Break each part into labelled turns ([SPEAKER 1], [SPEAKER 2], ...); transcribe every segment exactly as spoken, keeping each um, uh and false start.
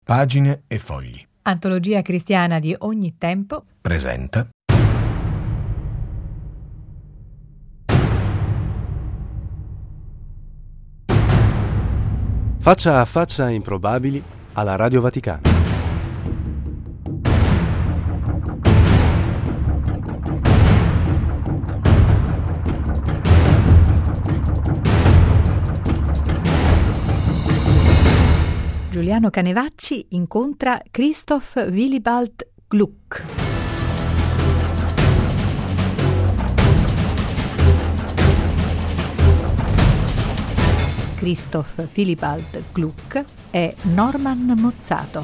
[SPEAKER 1] Pagine e fogli.
[SPEAKER 2] Antologia cristiana di ogni tempo.
[SPEAKER 1] Presenta.
[SPEAKER 3] Faccia a faccia improbabili alla Radio Vaticana.
[SPEAKER 2] Giuliano Canevacci incontra Christoph Willibald Gluck. Christoph Willibald Gluck è Norman Mozzato.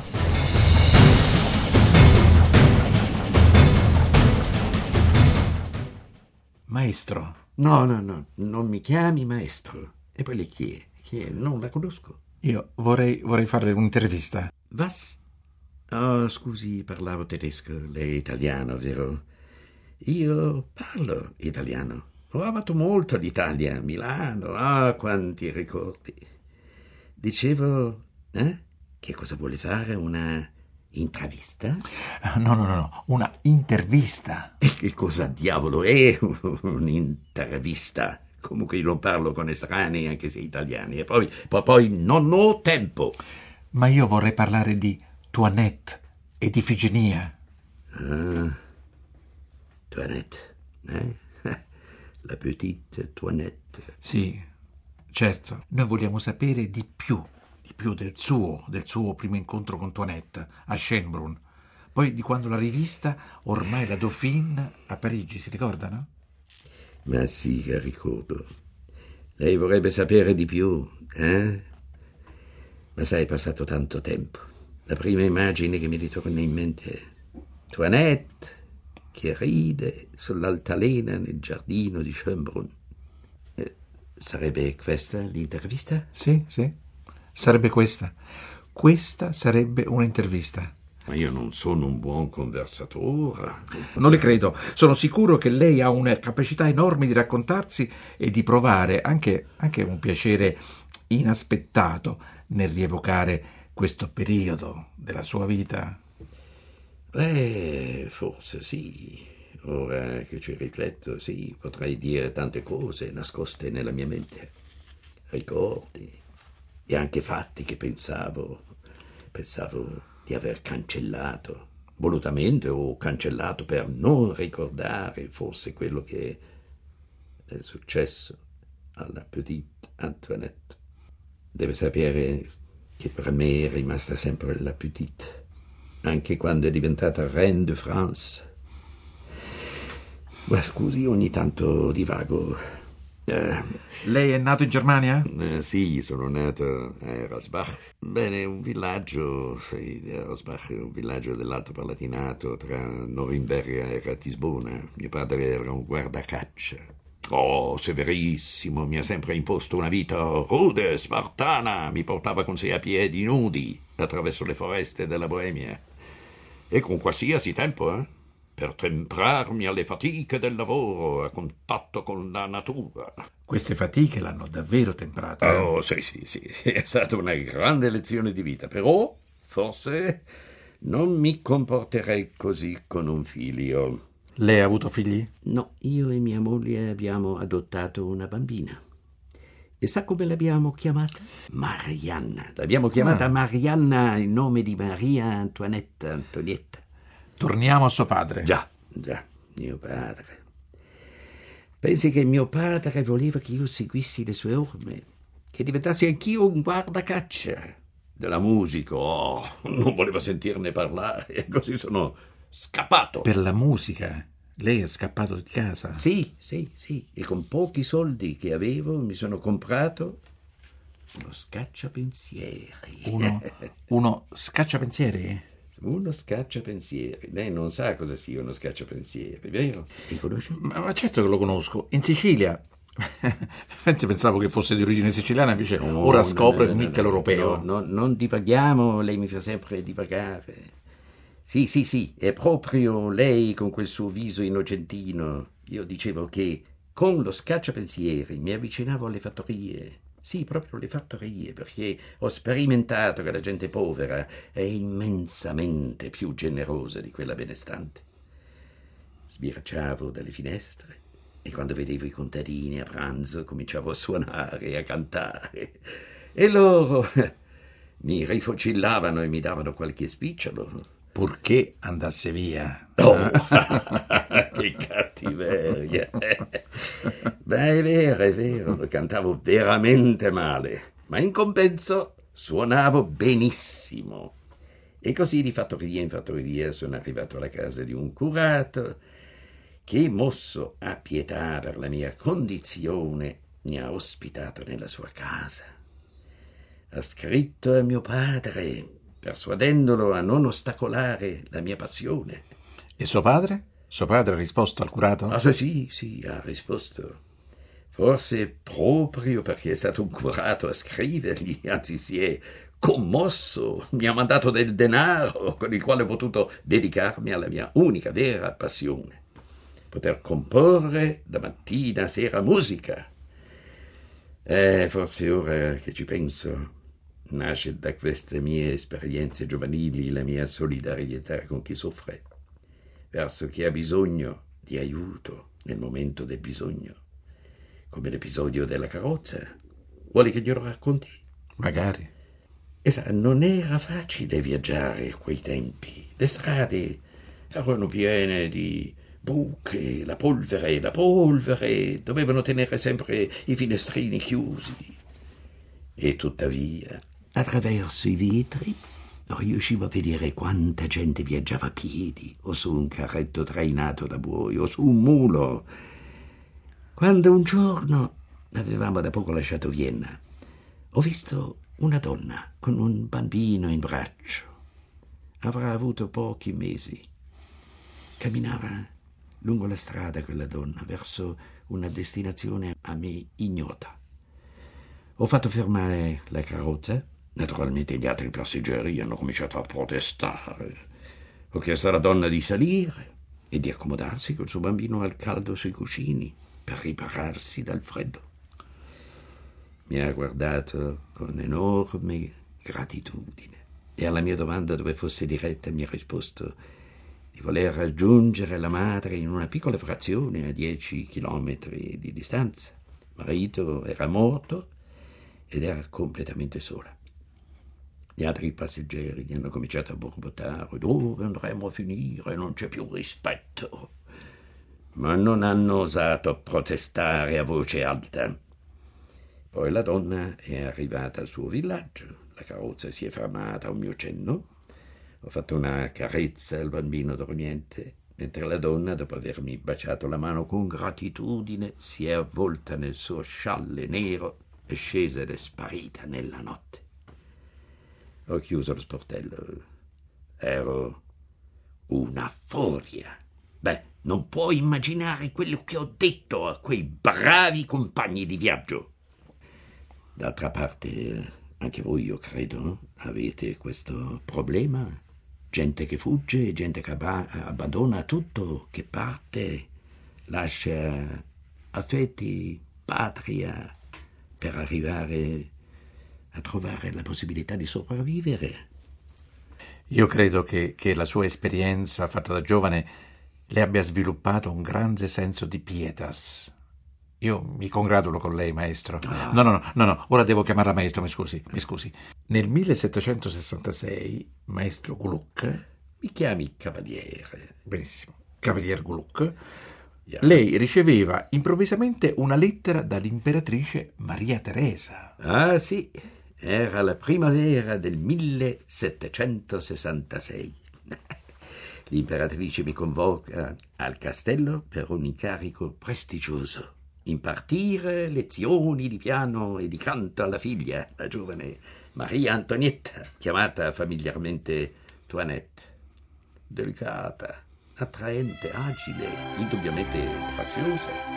[SPEAKER 4] Maestro.
[SPEAKER 5] No, no, no, non mi chiami maestro. E poi lei chi è? Chi è? Non la conosco.
[SPEAKER 4] Io vorrei, vorrei farle un'intervista.
[SPEAKER 5] Was? Oh, scusi, parlavo tedesco. Lei è italiano, vero? Io parlo italiano. Ho amato molto l'Italia, Milano. Ah, quanti ricordi. Dicevo, eh? Che cosa vuole fare? Una intravista?
[SPEAKER 4] No, no, no, no, una intervista.
[SPEAKER 5] E che cosa diavolo è un'intervista? Comunque io non parlo con estranei, anche se italiani. E poi, poi, poi non ho tempo.
[SPEAKER 4] Ma io vorrei parlare di Toinette e di Ifigenia.
[SPEAKER 5] Ah, Toinette, eh? La petite Toinette.
[SPEAKER 4] Sì, certo. Noi vogliamo sapere di più, di più del suo, del suo primo incontro con Toinette a Schönbrunn. Poi di quando l'ha rivista, ormai la Dauphine, a Parigi, si ricorda, no?
[SPEAKER 5] Ma sì, che ricordo. Lei vorrebbe sapere di più, eh? Ma sai, è passato tanto tempo. La prima immagine che mi ritorna in mente è Toinette che ride sull'altalena nel giardino di Schönbrunn. Eh, sarebbe questa l'intervista?
[SPEAKER 4] Sì, sì. Sarebbe questa. Questa sarebbe un'intervista.
[SPEAKER 5] Ma io non sono un buon conversatore.
[SPEAKER 4] Non le credo. Sono sicuro che lei ha una capacità enorme di raccontarsi e di provare anche, anche un piacere inaspettato nel rievocare questo periodo della sua vita.
[SPEAKER 5] Beh, forse sì. Ora che ci rifletto, sì, potrei dire tante cose nascoste nella mia mente. Ricordi e anche fatti che pensavo, pensavo di aver cancellato, volutamente o cancellato per non ricordare forse quello che è successo alla petite Antoinette. Deve sapere che per me è rimasta sempre la petite, anche quando è diventata Reine de France. Ma scusi, ogni tanto divago. Eh,
[SPEAKER 4] Lei è nato in Germania?
[SPEAKER 5] eh, sì, sono nato a Erasbach. Bene, un villaggio, sì, Erasbach è un villaggio dell'Alto Palatinato tra Norimberga e Ratisbona. Mio padre era un guardacaccia. Oh, severissimo, mi ha sempre imposto una vita rude, spartana. Mi portava con sé a piedi nudi attraverso le foreste della Boemia. E con qualsiasi tempo, eh? Per temprarmi alle fatiche del lavoro a contatto con la natura.
[SPEAKER 4] Queste fatiche l'hanno davvero temprato. Eh?
[SPEAKER 5] Oh, sì, sì, sì, è stata una grande lezione di vita, però forse non mi comporterei così con un figlio.
[SPEAKER 4] Lei ha avuto figli?
[SPEAKER 5] No, io e mia moglie abbiamo adottato una bambina. E sa come l'abbiamo chiamata? Marianna. L'abbiamo chiamata
[SPEAKER 4] Ah.
[SPEAKER 5] Marianna in nome di Maria Antoinette Antonietta.
[SPEAKER 4] Torniamo a suo padre.
[SPEAKER 5] Già, già, mio padre. Pensi che mio padre voleva che io seguissi le sue orme, che diventassi anch'io un guardacaccia della musica. Oh, non voleva sentirne parlare e così sono scappato.
[SPEAKER 4] Per la musica? Lei è scappato di casa?
[SPEAKER 5] Sì, sì, sì. E con pochi soldi che avevo mi sono comprato uno scacciapensieri.
[SPEAKER 4] Uno, uno scacciapensieri?
[SPEAKER 5] Uno scacciapensieri. Lei non sa cosa sia uno scacciapensieri, vero? Mi conosce?
[SPEAKER 4] Ma, ma certo che lo conosco. In Sicilia. Infatti pensavo che fosse di origine siciliana, invece
[SPEAKER 5] No,
[SPEAKER 4] ora
[SPEAKER 5] no,
[SPEAKER 4] scopre
[SPEAKER 5] no,
[SPEAKER 4] il
[SPEAKER 5] no,
[SPEAKER 4] mitteleuropeo.
[SPEAKER 5] No, no, non divaghiamo, lei mi fa sempre divagare. Sì, sì, sì, è proprio lei con quel suo viso innocentino. Io dicevo che con lo scacciapensieri mi avvicinavo alle fattorie Sì, proprio le fattorie, perché ho sperimentato che la gente povera è immensamente più generosa di quella benestante. Sbirciavo dalle finestre e quando vedevo i contadini a pranzo cominciavo a suonare e a cantare. E loro mi rifocillavano e mi davano qualche spicciolo.
[SPEAKER 4] Purché andasse via.
[SPEAKER 5] Oh, che cattiveria. Beh, è vero, è vero, cantavo veramente male, ma in compenso suonavo benissimo. E così di fattoria in fattoria sono arrivato alla casa di un curato che, mosso a pietà per la mia condizione, mi ha ospitato nella sua casa. Ha scritto a mio padre, persuadendolo a non ostacolare la mia passione.
[SPEAKER 4] E suo padre? Suo padre ha risposto al curato?
[SPEAKER 5] Ah, sì, sì, ha risposto. Forse proprio perché è stato un curato a scrivergli, anzi si è commosso, mi ha mandato del denaro con il quale ho potuto dedicarmi alla mia unica vera passione, poter comporre da mattina a sera musica. Eh, forse ora che ci penso, nasce da queste mie esperienze giovanili la mia solidarietà con chi soffre, verso chi ha bisogno di aiuto nel momento del bisogno, come l'episodio della carrozza. Vuole che glielo racconti?
[SPEAKER 4] Magari.
[SPEAKER 5] E sa, non era facile viaggiare a quei tempi. Le strade erano piene di buche, la polvere, la polvere, dovevano tenere sempre i finestrini chiusi. E tuttavia, attraverso i vetri riuscivo a vedere quanta gente viaggiava a piedi, o su un carretto trainato da buoi, o su un mulo. Quando un giorno avevamo da poco lasciato Vienna, ho visto una donna con un bambino in braccio. Avrà avuto pochi mesi. Camminava lungo la strada quella donna, verso una destinazione a me ignota. Ho fatto fermare la carrozza. Naturalmente gli altri passeggeri hanno cominciato a protestare. Ho chiesto alla donna di salire e di accomodarsi col suo bambino al caldo sui cuscini per ripararsi dal freddo. Mi ha guardato con enorme gratitudine e alla mia domanda dove fosse diretta mi ha risposto di voler raggiungere la madre in una piccola frazione a dieci chilometri di distanza. Il marito era morto ed era completamente sola. Gli altri passeggeri gli hanno cominciato a borbottare: dove andremo a finire? Non c'è più rispetto. Ma non hanno osato protestare a voce alta. Poi la donna è arrivata al suo villaggio, la carrozza si è fermata a un mio cenno, ho fatto una carezza al bambino dormiente, mentre la donna, dopo avermi baciato la mano con gratitudine, si è avvolta nel suo scialle nero è scesa ed è sparita nella notte. Ho chiuso lo sportello. Ero una furia. Beh, non puoi immaginare quello che ho detto a quei bravi compagni di viaggio. D'altra parte, anche voi, io credo, avete questo problema. Gente che fugge, gente che abba- abbandona tutto, che parte, lascia affetti, patria, per arrivare a trovare la possibilità di sopravvivere.
[SPEAKER 4] Io credo che, che la sua esperienza fatta da giovane le abbia sviluppato un grande senso di pietas. Io mi congratulo con lei, maestro.
[SPEAKER 5] Ah.
[SPEAKER 4] No, no, no, no, no, ora devo chiamarla maestro, mi scusi, mi scusi. Nel millesettecentosessantasei, maestro Gluck...
[SPEAKER 5] Mi chiami cavaliere.
[SPEAKER 4] Benissimo, cavalier Gluck...
[SPEAKER 5] Yeah.
[SPEAKER 4] Lei riceveva improvvisamente una lettera dall'imperatrice Maria Teresa.
[SPEAKER 5] Ah, sì. Era la primavera del millesettecentosessantasei. L'imperatrice mi convoca al castello per un incarico prestigioso: impartire lezioni di piano e di canto alla figlia, la giovane Maria Antonietta, chiamata familiarmente Toinette. Delicata, attraente, agile, indubbiamente graziosa.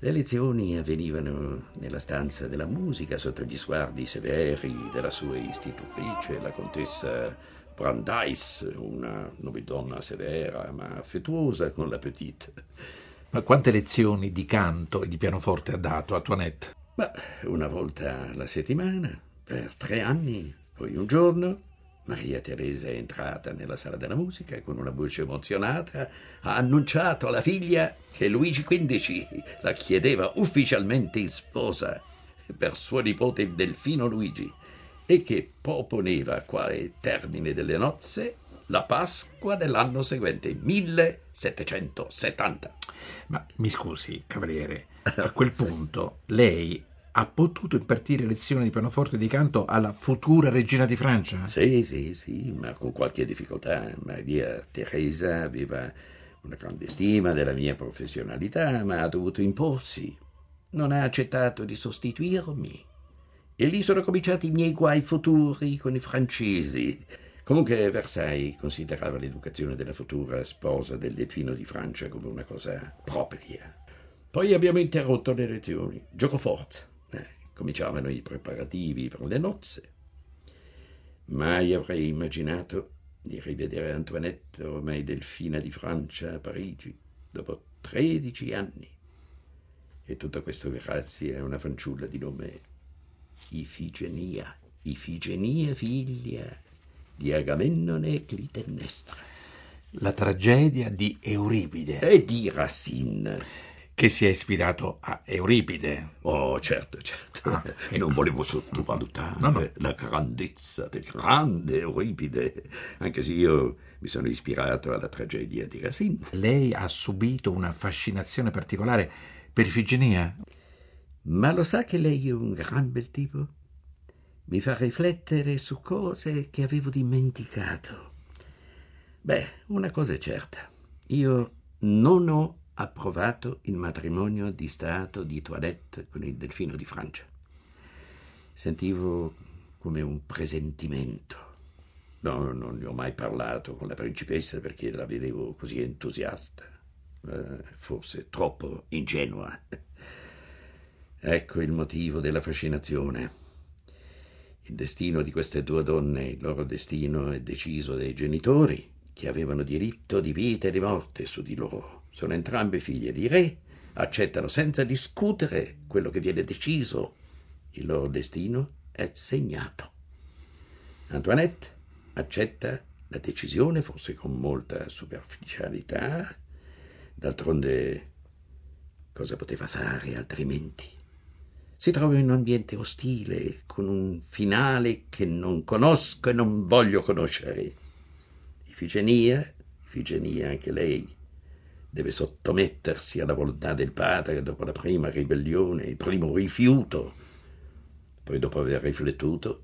[SPEAKER 5] Le lezioni avvenivano nella stanza della musica sotto gli sguardi severi della sua istitutrice, la contessa Brandeis, una nobildonna severa ma affettuosa con la petite.
[SPEAKER 4] Ma quante lezioni di canto e di pianoforte ha dato a Toinette?
[SPEAKER 5] Ma una volta alla settimana, per tre anni. Poi un giorno Maria Teresa è entrata nella sala della musica e con una voce emozionata ha annunciato alla figlia che Luigi quindici la chiedeva ufficialmente in sposa per suo nipote Delfino Luigi e che proponeva quale termine delle nozze la Pasqua dell'anno seguente, millesettecentosettanta.
[SPEAKER 4] Ma mi scusi, cavaliere, a quel punto lei ha potuto impartire lezioni di pianoforte e di canto alla futura regina di Francia?
[SPEAKER 5] Sì, sì, sì, ma con qualche difficoltà. Maria Teresa aveva una grande stima della mia professionalità, ma ha dovuto imporsi. Non ha accettato di sostituirmi. E lì sono cominciati i miei guai futuri con i francesi. Comunque Versailles considerava l'educazione della futura sposa del Delfino di Francia come una cosa propria. Poi abbiamo interrotto le lezioni. Giocoforza. Eh, cominciavano i preparativi per le nozze. Mai avrei immaginato di rivedere Antoinette, ormai Delfina di Francia, a Parigi, dopo tredici anni. E tutto questo grazie a una fanciulla di nome Ifigenia. Ifigenia, figlia di Agamennone e Clitennestra.
[SPEAKER 4] La tragedia di Euripide.
[SPEAKER 5] E di Racine.
[SPEAKER 4] Che si è ispirato a Euripide.
[SPEAKER 5] Oh, certo, certo.
[SPEAKER 4] Ah, ecco.
[SPEAKER 5] Non volevo sottovalutare
[SPEAKER 4] no, no.
[SPEAKER 5] la grandezza del grande Euripide, anche se io mi sono ispirato alla tragedia di Racine.
[SPEAKER 4] Lei ha subito una fascinazione particolare per Ifigenia?
[SPEAKER 5] Ma lo sa che lei è un gran bel tipo? Mi fa riflettere su cose che avevo dimenticato. Beh, una cosa è certa. Io non ho approvato il matrimonio di Stato di Toinette con il Delfino di Francia. Sentivo come un presentimento. No, non ne ho mai parlato con la principessa perché la vedevo così entusiasta, eh, forse troppo ingenua. Ecco il motivo della fascinazione. Il destino di queste due donne, il loro destino è deciso dai genitori, che avevano diritto di vita e di morte su di loro. Sono entrambe figlie di re, accettano senza discutere quello che viene deciso. Il loro destino è segnato. Antoinette accetta la decisione, forse con molta superficialità. D'altronde, cosa poteva fare altrimenti? Si trova in un ambiente ostile, con un finale che non conosco e non voglio conoscere. Ifigenia, Ifigenia anche lei, deve sottomettersi alla volontà del padre dopo la prima ribellione, il primo rifiuto. Poi, dopo aver riflettuto,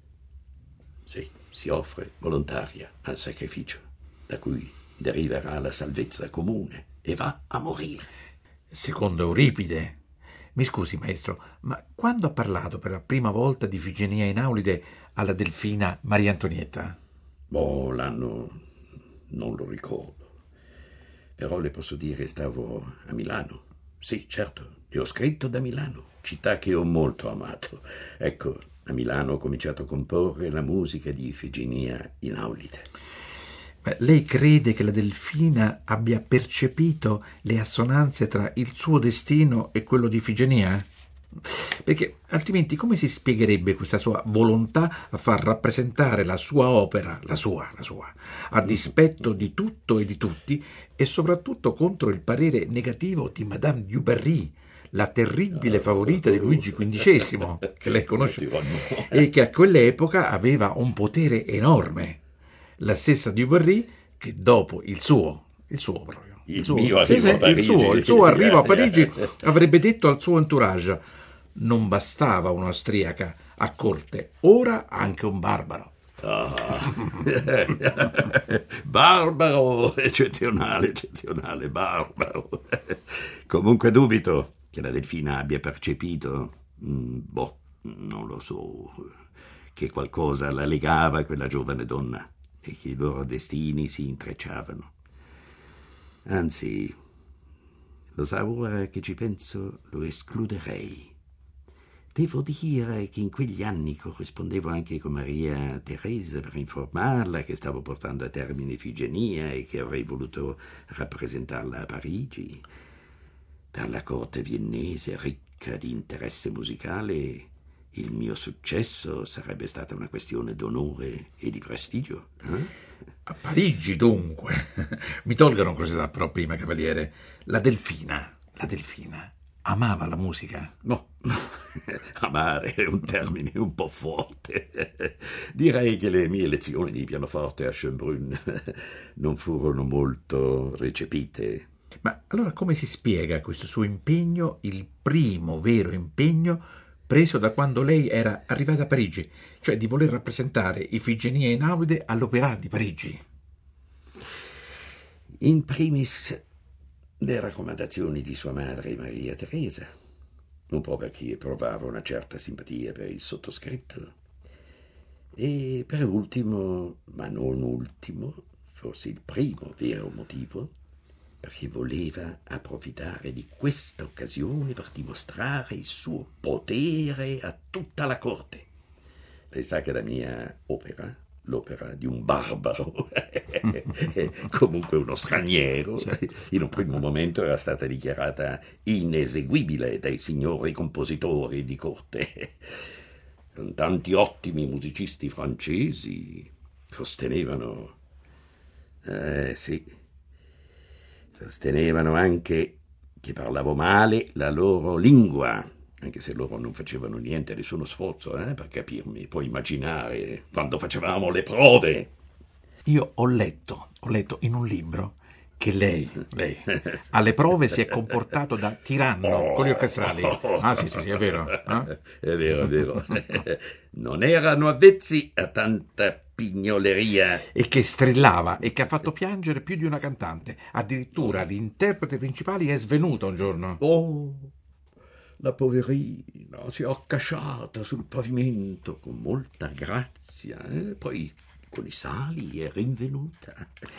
[SPEAKER 5] sì, si offre volontaria al sacrificio, da cui deriverà la salvezza comune e va a morire.
[SPEAKER 4] Secondo Euripide. Mi scusi, maestro, ma quando ha parlato per la prima volta di Ifigenia in Aulide alla Delfina Maria Antonietta?
[SPEAKER 5] Oh, l'anno non lo ricordo. Però le posso dire, stavo a Milano. Sì, certo, le ho scritto da Milano, città che ho molto amato. Ecco, a Milano ho cominciato a comporre la musica di Ifigenia in Aulide.
[SPEAKER 4] Ma lei crede che la Delfina abbia percepito le assonanze tra il suo destino e quello di Ifigenia? Perché altrimenti come si spiegherebbe questa sua volontà a far rappresentare la sua opera, la sua, la sua, a dispetto di tutto e di tutti e soprattutto contro il parere negativo di Madame du Barry, la terribile favorita di Luigi quindicesimo, che lei conosce, e che a quell'epoca aveva un potere enorme. La stessa du Barry che dopo il suo, il suo proprio,
[SPEAKER 5] il,
[SPEAKER 4] il suo,
[SPEAKER 5] mio
[SPEAKER 4] sì,
[SPEAKER 5] arrivo a Parigi.
[SPEAKER 4] il suo, il suo arrivo a Parigi avrebbe detto al suo entourage: non bastava un'austriaca a corte, ora anche un barbaro.
[SPEAKER 5] Ah. Barbaro, eccezionale, eccezionale, barbaro. Comunque dubito che la Delfina abbia percepito, mm, boh, non lo so, che qualcosa la legava a quella giovane donna e che i loro destini si intrecciavano. Anzi, lo sa, ora che ci penso, lo escluderei. Devo dire che in quegli anni corrispondevo anche con Maria Teresa per informarla che stavo portando a termine Ifigenia e che avrei voluto rappresentarla a Parigi. Per la corte viennese, ricca di interesse musicale, il mio successo sarebbe stata una questione d'onore e di prestigio. Eh?
[SPEAKER 4] A Parigi, dunque. Mi tolga una curiosità però prima, cavaliere. La Delfina, la Delfina, amava la musica?
[SPEAKER 5] No, no. Amare è un termine un po' forte. Direi che le mie lezioni di pianoforte a Schönbrunn non furono molto recepite.
[SPEAKER 4] Ma allora come si spiega questo suo impegno, il primo vero impegno preso da quando lei era arrivata a Parigi, cioè di voler rappresentare Ifigenia in Einaudi all'Opéra di Parigi?
[SPEAKER 5] In primis le raccomandazioni di sua madre Maria Teresa, un po' perché provavo una certa simpatia per il sottoscritto, e per ultimo, ma non ultimo, forse il primo vero motivo, perché voleva approfittare di questa occasione per dimostrare il suo potere a tutta la corte. Lei sa che la mia opera, l'opera di un barbaro, comunque uno straniero, in un primo momento era stata dichiarata ineseguibile dai signori compositori di corte. Con tanti ottimi musicisti francesi sostenevano, eh sì, sostenevano anche che parlavo male la loro lingua, anche se loro non facevano niente, nessuno sforzo eh, per capirmi. Puoi immaginare quando facevamo le prove.
[SPEAKER 4] Io ho letto, ho letto in un libro che lei, lei alle prove si è comportato da tiranno oh, con gli orchestrali. Ah sì, sì, sì, è vero. Eh?
[SPEAKER 5] È vero, è vero. Non erano avvezzi a tanta pignoleria.
[SPEAKER 4] E che strillava e che ha fatto piangere più di una cantante. Addirittura l'interprete principale è svenuta un giorno.
[SPEAKER 5] Oh, la poverina si è accasciata sul pavimento con molta grazia, eh? Poi con i sali è rinvenuta.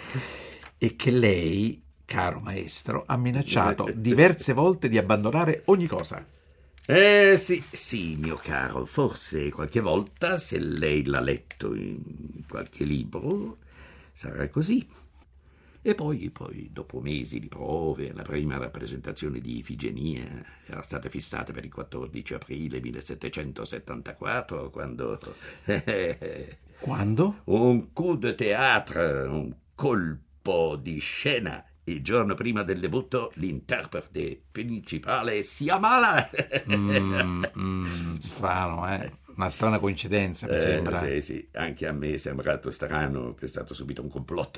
[SPEAKER 4] E che lei, caro maestro, ha minacciato diverse volte di abbandonare ogni cosa.
[SPEAKER 5] Eh sì, sì, mio caro, forse qualche volta, se lei l'ha letto in qualche libro, sarà così. E poi, poi, dopo mesi di prove, la prima rappresentazione di Ifigenia era stata fissata per il quattordici aprile millesettecentosettantaquattro, quando...
[SPEAKER 4] Quando?
[SPEAKER 5] Un coup de théâtre, un colpo di scena. Il giorno prima del debutto l'interprete principale si ammala.
[SPEAKER 4] mm, mm, strano, eh? Una strana coincidenza, mi
[SPEAKER 5] eh,
[SPEAKER 4] sembra.
[SPEAKER 5] Sì, sì, anche a me è sembrato strano che è stato subito un complotto.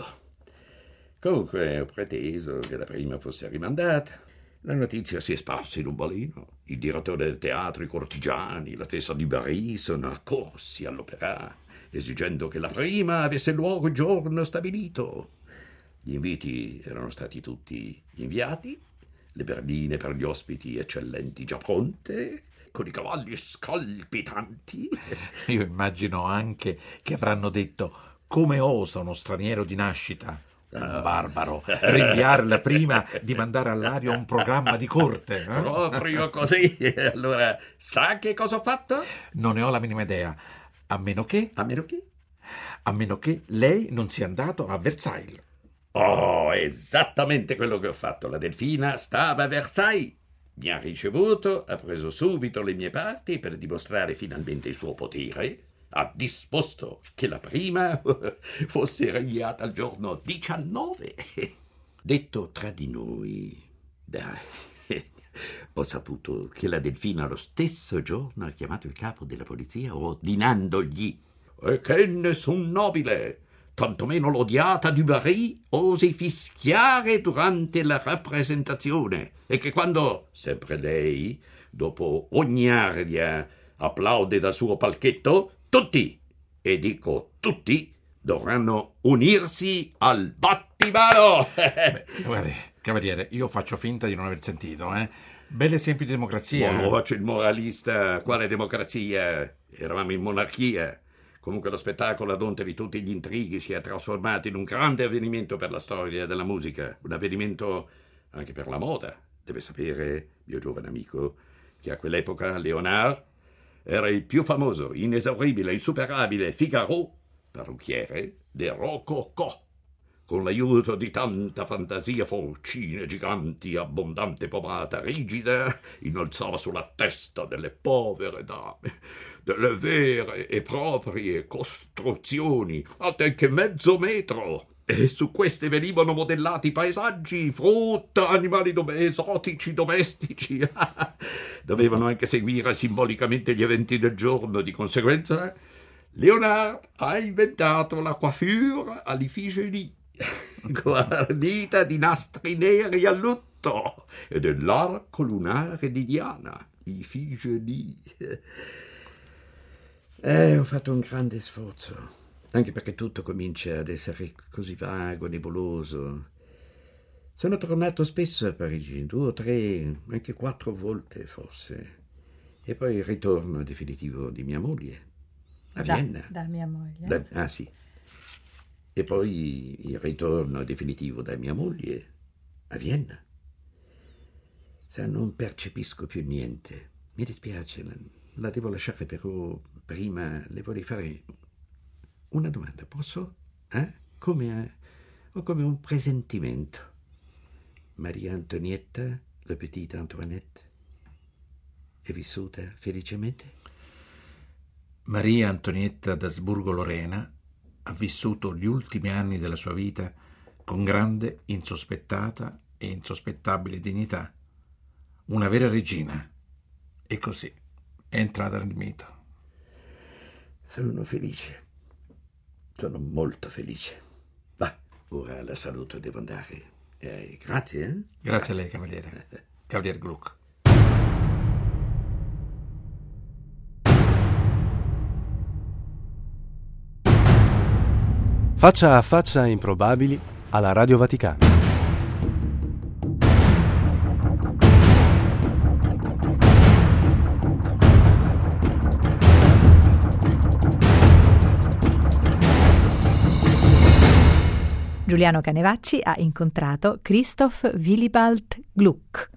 [SPEAKER 5] Comunque ho preteso che la prima fosse rimandata. La notizia si è sparsa in un baleno. Il direttore del teatro, i cortigiani, la stessa Dubarry sono accorsi all'Opéra, esigendo che la prima avesse luogo il giorno stabilito. Gli inviti erano stati tutti inviati, le berline per gli ospiti eccellenti già pronte, con i cavalli scalpitanti.
[SPEAKER 4] Io immagino anche che avranno detto: come osa uno straniero di nascita, un barbaro, rinviare la prima di mandare all'aria un programma di corte? Eh?
[SPEAKER 5] Proprio così. Allora, sa che cosa ho fatto?
[SPEAKER 4] Non ne ho la minima idea, a meno che...
[SPEAKER 5] A meno che?
[SPEAKER 4] A meno che lei non sia andato a Versailles.
[SPEAKER 5] Oh, esattamente quello che ho fatto. La Delfina stava a Versailles. Mi ha ricevuto, ha preso subito le mie parti per dimostrare finalmente il suo potere. Ha disposto che la prima fosse regnata il giorno diciannove. Detto tra di noi, dai, ho saputo che la Delfina lo stesso giorno ha chiamato il capo della polizia ordinandogli: e che nessun nobile, tantomeno l'odiata Dubarry, osi fischiare durante la rappresentazione, e che quando, sempre lei, dopo ogni aria, applaude dal suo palchetto, tutti, e dico tutti, dovranno unirsi al battimano.
[SPEAKER 4] Beh, guardi, cavaliere, io faccio finta di non aver sentito, eh? Bel esempio di democrazia.
[SPEAKER 5] Non faccio il moralista. Quale democrazia? Eravamo in monarchia. Comunque lo spettacolo, ad onta di tutti gli intrighi, si è trasformato in un grande avvenimento per la storia della musica, un avvenimento anche per la moda. Deve sapere, mio giovane amico, che a quell'epoca Léonard era il più famoso, inesauribile, insuperabile Figaro, parrucchiere del Rococò, con l'aiuto di tanta fantasia, forcine giganti, abbondante pomata rigida, innalzava sulla testa delle povere dame delle vere e proprie costruzioni alte che mezzo metro, e su queste venivano modellati paesaggi, frutta, animali dom- esotici, domestici. Dovevano anche seguire simbolicamente gli eventi del giorno. Di conseguenza Léonard ha inventato la coiffure all'Ifigénie, guarnita di nastri neri a lutto e dell'arco lunare di Diana, Ifigénie. Eh, ho fatto un grande sforzo, anche perché tutto comincia ad essere così vago, nebuloso. Sono tornato spesso a Parigi, due o tre, anche quattro volte forse, e poi il ritorno definitivo di mia moglie a
[SPEAKER 2] da,
[SPEAKER 5] Vienna.
[SPEAKER 2] Da mia moglie?
[SPEAKER 5] Da, ah sì. E poi il ritorno definitivo da mia moglie a Vienna. Sa, non percepisco più niente. Mi dispiace, la, la devo lasciare, però prima le vorrei fare una domanda, posso? Eh? Come, ho come un presentimento. Maria Antonietta, la petite Antoinette, è vissuta felicemente?
[SPEAKER 4] Maria Antonietta d'Asburgo-Lorena ha vissuto gli ultimi anni della sua vita con grande, insospettata e insospettabile dignità. Una vera regina. E così è entrata nel mito.
[SPEAKER 5] Sono felice. Sono molto felice. Ma ora la saluto, devo andare. Eh, grazie. Eh?
[SPEAKER 4] Grazie, grazie a lei, cavaliere. Cavalier Gluck.
[SPEAKER 3] Faccia a faccia improbabili alla Radio Vaticana.
[SPEAKER 2] Giuliano Canevacci ha incontrato Christoph Willibald Gluck.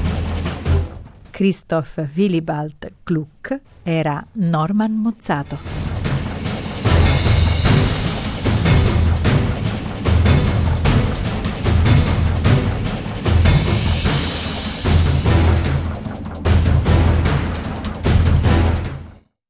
[SPEAKER 2] Christoph Willibald Gluck era Norman Mozzato.